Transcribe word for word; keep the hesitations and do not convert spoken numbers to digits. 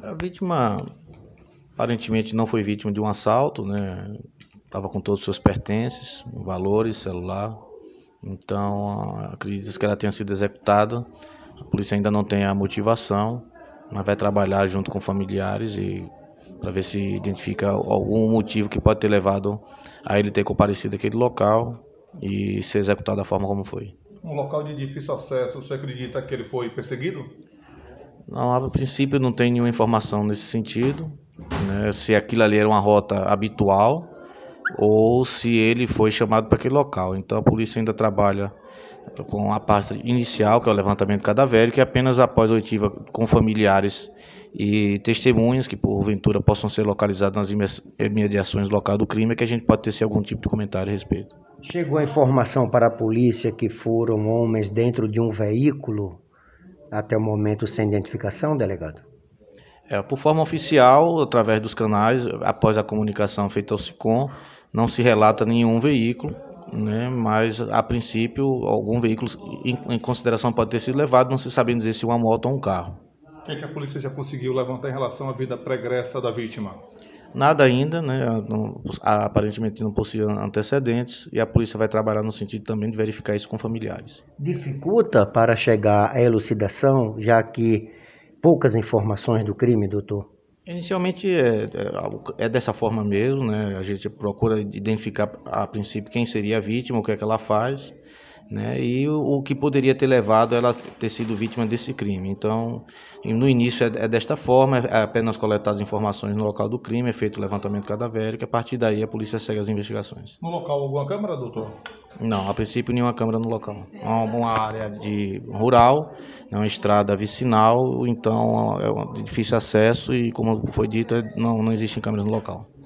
A vítima aparentemente não foi vítima de um assalto, né? Estava com todos os seus pertences, valores, celular. Então, acredito que ela tenha sido executada. A polícia ainda não tem a motivação, mas vai trabalhar junto com familiares e para ver se identifica algum motivo que pode ter levado a ele ter comparecido àquele local e ser executado da forma como foi. Um local de difícil acesso, você acredita que ele foi perseguido? Não, a princípio não tem nenhuma informação nesse sentido, né? Se aquilo ali era uma rota habitual ou se ele foi chamado para aquele local. Então a polícia ainda trabalha com a parte inicial, que é o levantamento cadavérico, e apenas após a oitiva com familiares e testemunhas que porventura possam ser localizados nas imediações do local do crime, é que a gente pode ter algum tipo de comentário a respeito. Chegou a informação para a polícia que foram homens dentro de um veículo até o momento sem identificação, delegado? É, por forma oficial, através dos canais, após a comunicação feita ao SICOM, não se relata nenhum veículo, né, mas a princípio algum veículo em, em consideração pode ter sido levado, não se sabendo dizer se uma moto ou um carro. O que, é que a polícia já conseguiu levantar em relação à vida pregressa da vítima? Nada ainda, né, não, aparentemente não possui antecedentes, e a polícia vai trabalhar no sentido também de verificar isso com familiares. Dificulta para chegar à elucidação, já que poucas informações do crime, doutor? Inicialmente é, é, é dessa forma mesmo, né? A gente procura identificar a princípio quem seria a vítima, o que é que ela faz, né? E o, o que poderia ter levado ela a ter sido vítima desse crime. Então, no início é, é desta forma, é apenas coletadas informações no local do crime, é feito o levantamento cadavérico, e a partir daí a polícia segue as investigações. No local alguma câmera, doutor? Não, a princípio nenhuma câmera no local. É uma área de rural, é uma estrada vicinal, então é de difícil acesso e, como foi dito, não, não existem câmeras no local.